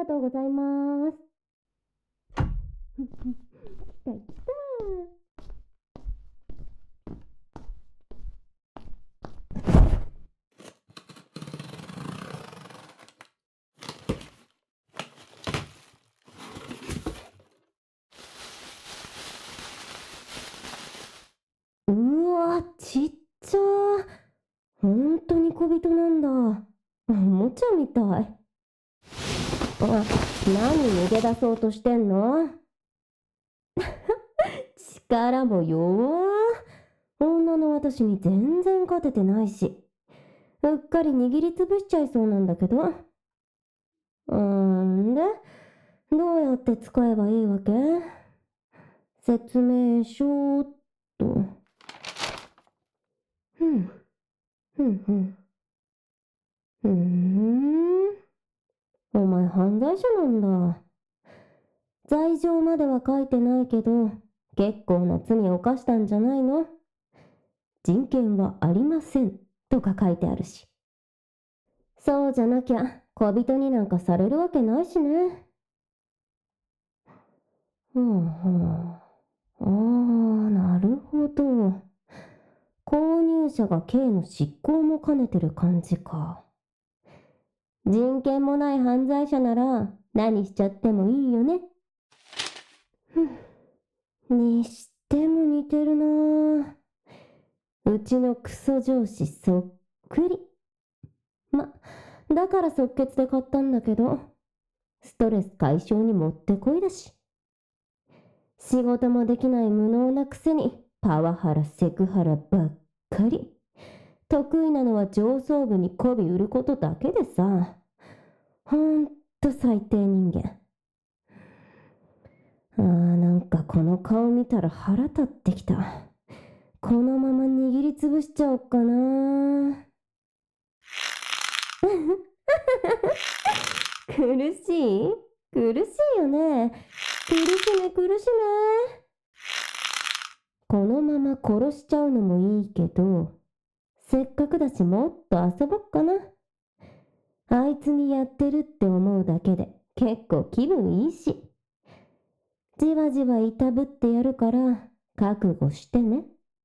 がとうございます。来た来た。うわ、ちっちゃー。ほんとに小人なんだ。おもちゃみたい。何逃げ出そうとしてんの？力も弱ー。女の私に全然勝ててないし、うっかり握りつぶしちゃいそうなんだけど。で、どうやって使えばいいわけ？説明書っと。ふん、ふんふん。お前犯罪者なんだ。罪状までは書いてないけど、結構な罪を犯したんじゃないの？人権はありませんとか書いてあるし。そうじゃなきゃ小人になんかされるわけないしね。なるほど。購入者が刑の執行も兼ねてる感じか。人権もない犯罪者なら何しちゃってもいいよね。にしても似てるな。うちのクソ上司そっくり。だから即決で買ったんだけど、ストレス解消にもってこいだし。仕事もできない無能なくせにパワハラセクハラばっかり。得意なのは上層部に媚び売ることだけでさ。ほんと最低人間。なんかこの顔見たら腹立ってきた。このまま握りつぶしちゃおっかな。苦しい？苦しいよね。苦しめ苦しめ。このまま殺しちゃうのもいいけど、せっかくだしもっと遊ぼっかな。あいつにやってるって思うだけで結構気分いいし。じわじわいたぶってやるから覚悟してね。